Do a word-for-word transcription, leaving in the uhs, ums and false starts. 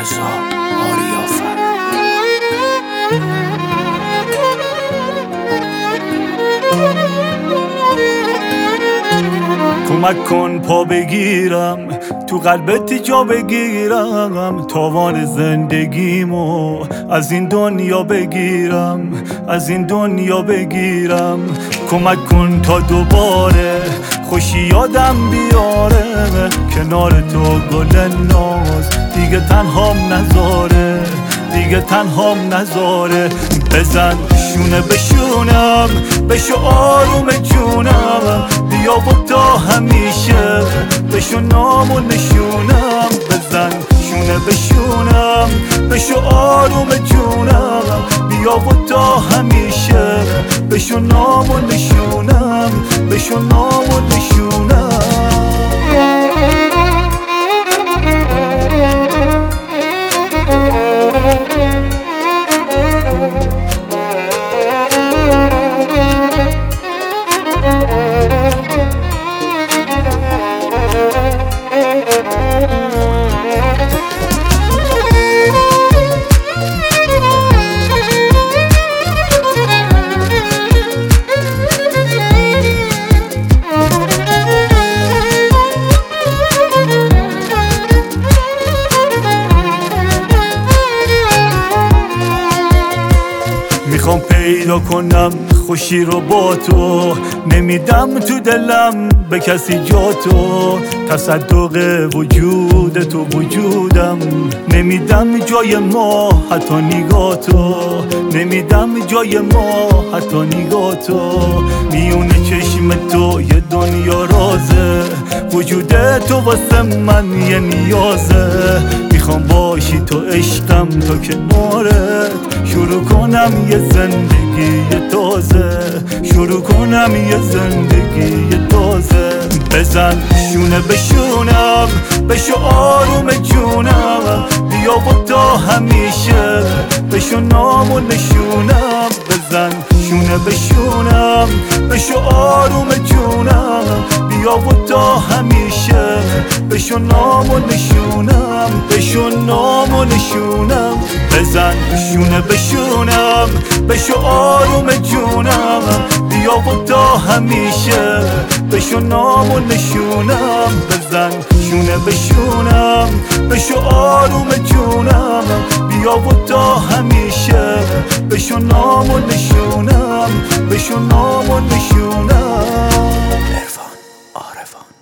رضا آریافر. کمک کن پا بگیرم تو قلبت جا بگیرم، تاوان زندگیمو از این دنیا بگیرم، از این دنیا بگیرم. کمک کن تا دوباره خوشی یادم بیاره، کنار تو گل ناز دیگه تنهام نذاره، دیگه تنهام نذاره. بزن شونه بشونم بشو آروم جونم، بیا و تا همیشه بشو نام و نشونم. بزن شونه بشونم بشو آروم جونم، بیا و تا همیشه بشو نام و نشونم، بشو نام و نشونم. میخوام پیدا کنم خوشی رو با تو، نمیدم تو دلم به کسی جا تو. تصدق وجود تو وجودم، نمیدم جای ما حتی نگاه تو، نمیدم جای ما حتی نگاه تو. میونه چشم تو یه دنیا رازه، وجود تو واسه من یه نیازه. میخوام باشی تو عشقم تا کنارت، شروع کنم یه زندگی تازه، شروع کنم یه زندگی تازه. بزن شونه بشونم بشو آروم جونم، بیا و تا همیشه بشو نام و نشونم. بزن شونه بشونم بشو آروم جونم، بیا و تا همیشه بشو نام و نشونم، بشو نام و نشونم. بزن شونه بشونم بشو آروم جونم، بیا و تا همیشه بشو نام و نشونم. بزن شونه بشونم بشو آروم جونم، بیا و تا همیشه بشو نام و نشونم، بشو نام و نشونم. عرفان عارفان.